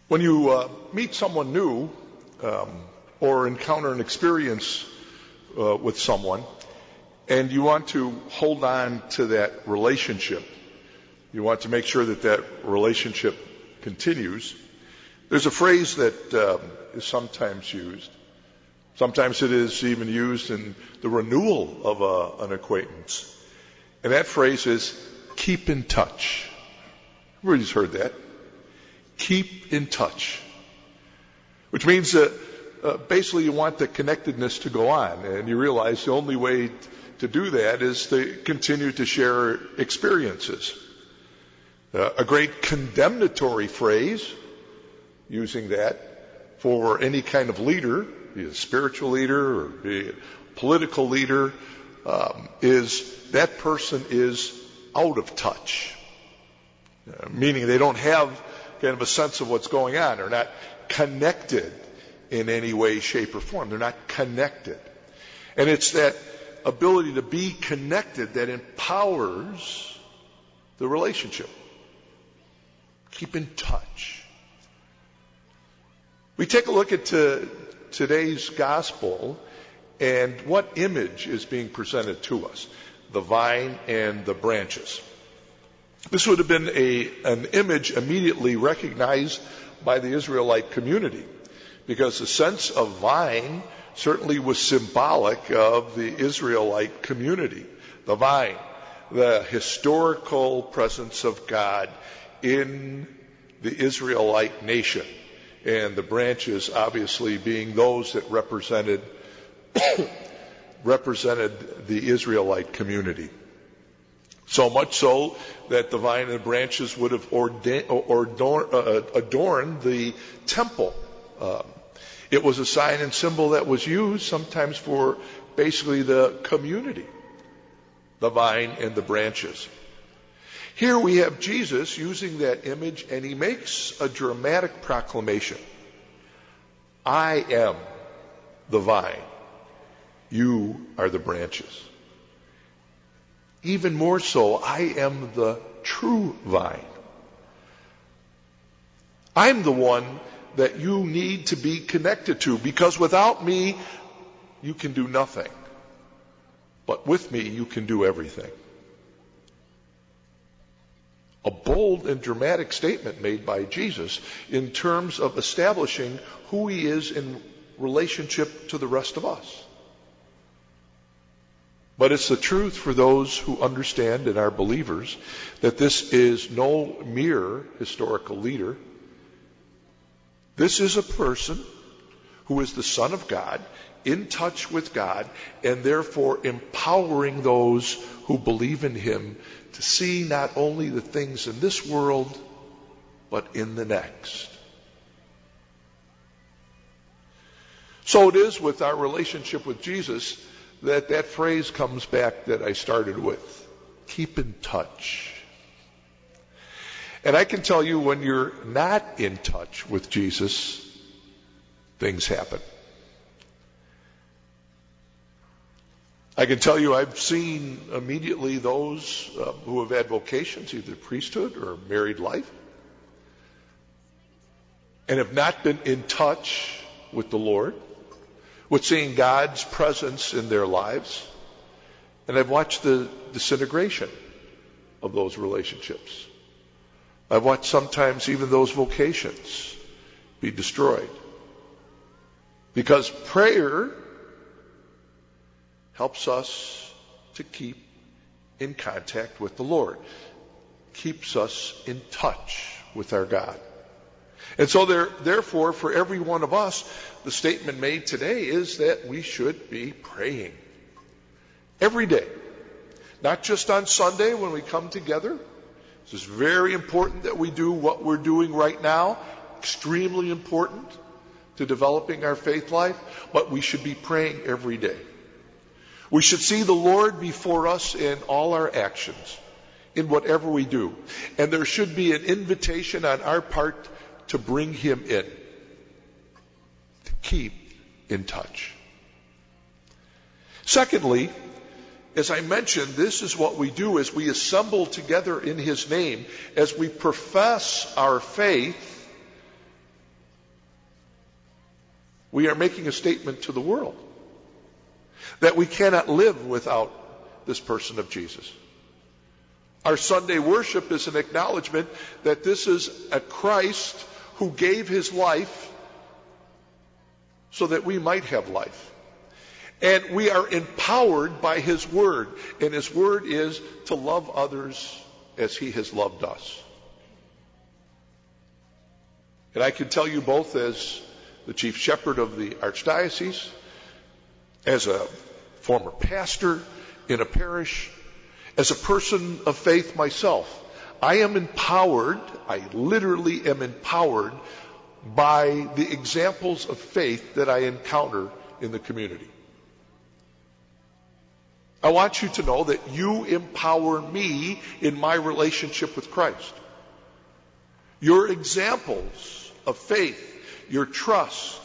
When you meet someone new or encounter an experience with someone and you want to hold on to that relationship, you want to make sure that that relationship continues, there's a phrase that is sometimes used. Sometimes it is even used in the renewal of an acquaintance. And that phrase is, keep in touch. Everybody's heard that. Keep in touch. Which means that basically you want the connectedness to go on. And you realize the only way to do that is to continue to share experiences. A great condemnatory phrase, using that for any kind of leader, be it a spiritual leader or be it a political leader, is that person is out of touch. Meaning they don't have kind of a sense of what's going on. They're not connected in any way, shape, or form. They're not connected. And it's that ability to be connected that empowers the relationship. Keep in touch. We take a look at today's gospel and what image is being presented to us. The vine and the branches. This would have been an image immediately recognized by the Israelite community, because the sense of vine certainly was symbolic of the Israelite community. The vine, the historical presence of God in the Israelite nation, and the branches obviously being those that represented the Israelite community. So much so that the vine and the branches would have adorned the temple. It was a sign and symbol that was used sometimes for basically the community, the vine and the branches. Here we have Jesus using that image, and he makes a dramatic proclamation. I am the vine. You are the branches. Even more so, I am the true vine. I'm the one that you need to be connected to, because without me, you can do nothing. But with me, you can do everything. A bold and dramatic statement made by Jesus in terms of establishing who he is in relationship to the rest of us. But it's the truth for those who understand and are believers that this is no mere historical leader. This is a person who is the Son of God, in touch with God, and therefore empowering those who believe in him to see not only the things in this world, but in the next. So it is with our relationship with Jesus that phrase comes back that I started with. Keep in touch. And I can tell you, when you're not in touch with Jesus, things happen. I can tell you I've seen immediately those who have had vocations, either priesthood or married life, and have not been in touch with the Lord, with seeing God's presence in their lives. And I've watched the disintegration of those relationships. I've watched sometimes even those vocations be destroyed. Because prayer helps us to keep in contact with the Lord, keeps us in touch with our God. And so therefore, for every one of us, the statement made today is that we should be praying every day. Not just on Sunday when we come together. This is very important that we do what we're doing right now. Extremely important to developing our faith life. But we should be praying every day. We should see the Lord before us in all our actions, in whatever we do. And there should be an invitation on our part to bring him in, to keep in touch. Secondly, as I mentioned, this is what we do as we assemble together in his name, as we profess our faith We are making a statement to the world that we cannot live without this person of Jesus. Our Sunday worship is an acknowledgement that this is a Christ who gave his life so that we might have life. And we are empowered by his word. And his word is to love others as he has loved us. And I can tell you both as the chief shepherd of the archdiocese, as a former pastor in a parish, as a person of faith myself, I am empowered, I literally am empowered by the examples of faith that I encounter in the community. I want you to know that you empower me in my relationship with Christ. Your examples of faith, your trust,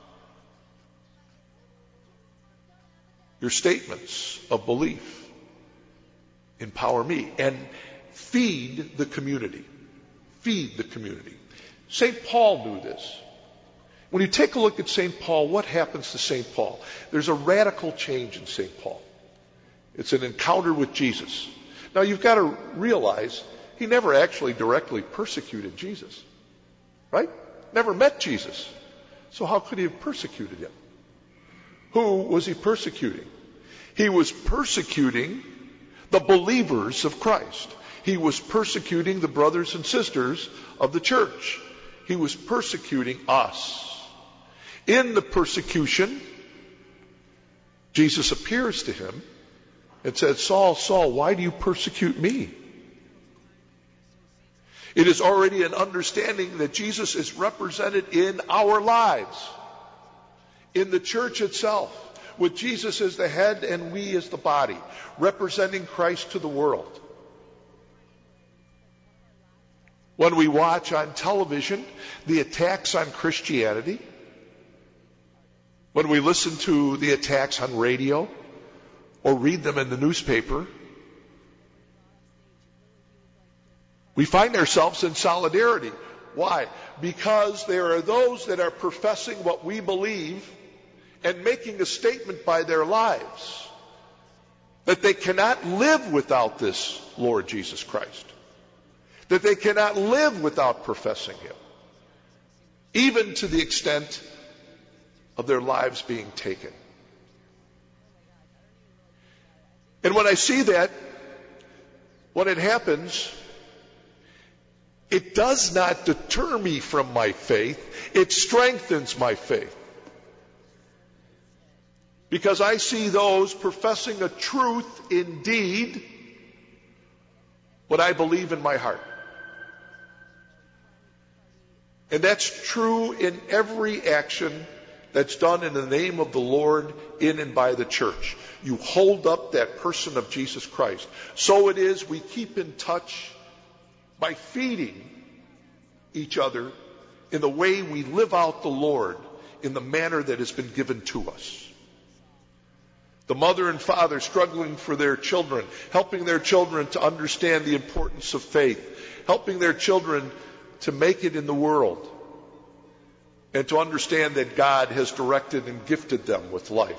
your statements of belief empower me and feed the community. Feed the community. St. Paul knew this. When you take a look at St. Paul, what happens to St. Paul? There's a radical change in St. Paul. It's an encounter with Jesus. Now you've got to realize he never actually directly persecuted Jesus. Right? Never met Jesus. So how could he have persecuted him? Who was he persecuting? He was persecuting the believers of Christ. He was persecuting the brothers and sisters of the church. He was persecuting us. In the persecution, Jesus appears to him and says, Saul, Saul, why do you persecute me? It is already an understanding that Jesus is represented in our lives, in the church itself, with Jesus as the head and we as the body, representing Christ to the world. When we watch on television the attacks on Christianity, when we listen to the attacks on radio or read them in the newspaper, we find ourselves in solidarity. Why? Because there are those that are professing what we believe and making a statement by their lives that they cannot live without this Lord Jesus Christ. That they cannot live without professing him. Even to the extent of their lives being taken. And when I see that, when it happens, it does not deter me from my faith. It strengthens my faith. Because I see those professing a truth indeed, what I believe in my heart. And that's true in every action that's done in the name of the Lord in and by the church. You hold up that person of Jesus Christ. So it is we keep in touch by feeding each other in the way we live out the Lord in the manner that has been given to us. The mother and father struggling for their children, helping their children to understand the importance of faith, helping their children to make it in the world, and to understand that God has directed and gifted them with life.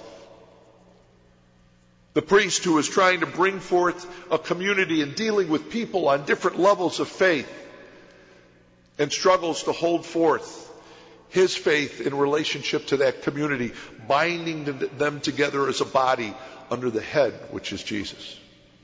The priest who is trying to bring forth a community and dealing with people on different levels of faith and struggles to hold forth his faith in relationship to that community, binding them together as a body under the head, which is Jesus.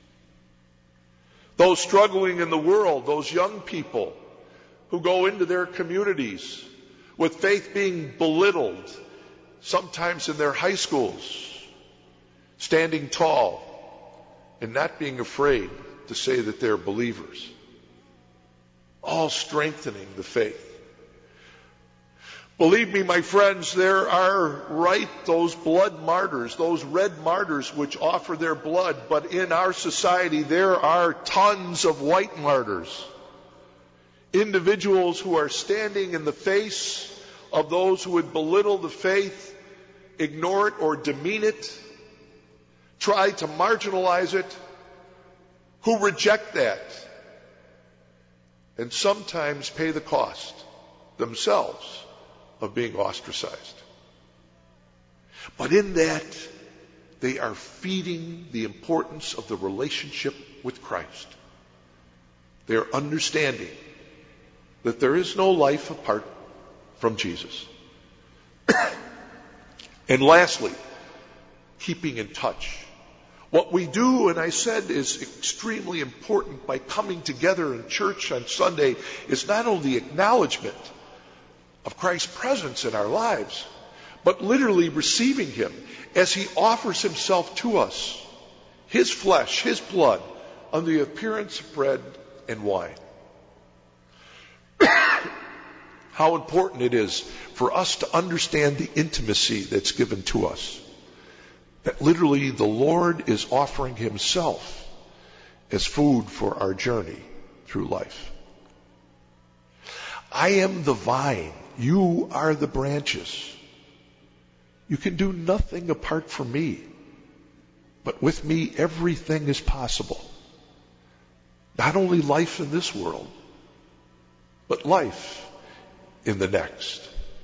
Those struggling in the world, those young people who go into their communities with faith being belittled, sometimes in their high schools, standing tall and not being afraid to say that they're believers. All strengthening the faith. Believe me, my friends, there are those blood martyrs, those red martyrs which offer their blood, but in our society there are tons of white martyrs. Individuals who are standing in the face of those who would belittle the faith, ignore it or demean it, try to marginalize it, who reject that, and sometimes pay the cost themselves of being ostracized. But in that, they are feeding the importance of the relationship with Christ. They are understanding that there is no life apart from Jesus. And lastly, keeping in touch. What we do, and I said, is extremely important by coming together in church on Sunday, is not only acknowledgement of Christ's presence in our lives, but literally receiving him as he offers himself to us, his flesh, his blood, under the appearance of bread and wine. How important it is for us to understand the intimacy that's given to us. That literally the Lord is offering himself as food for our journey through life. I am the vine, you are the branches. You can do nothing apart from me, but with me everything is possible. Not only life in this world, but life in the next.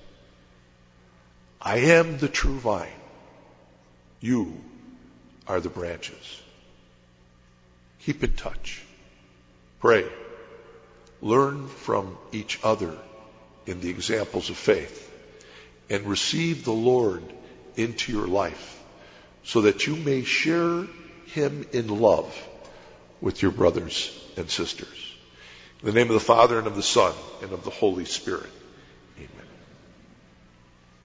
I am the true vine. You are the branches. Keep in touch. Pray. Learn from each other in the examples of faith. And receive the Lord into your life so that you may share him in love with your brothers and sisters. In the name of the Father, and of the Son, and of the Holy Spirit.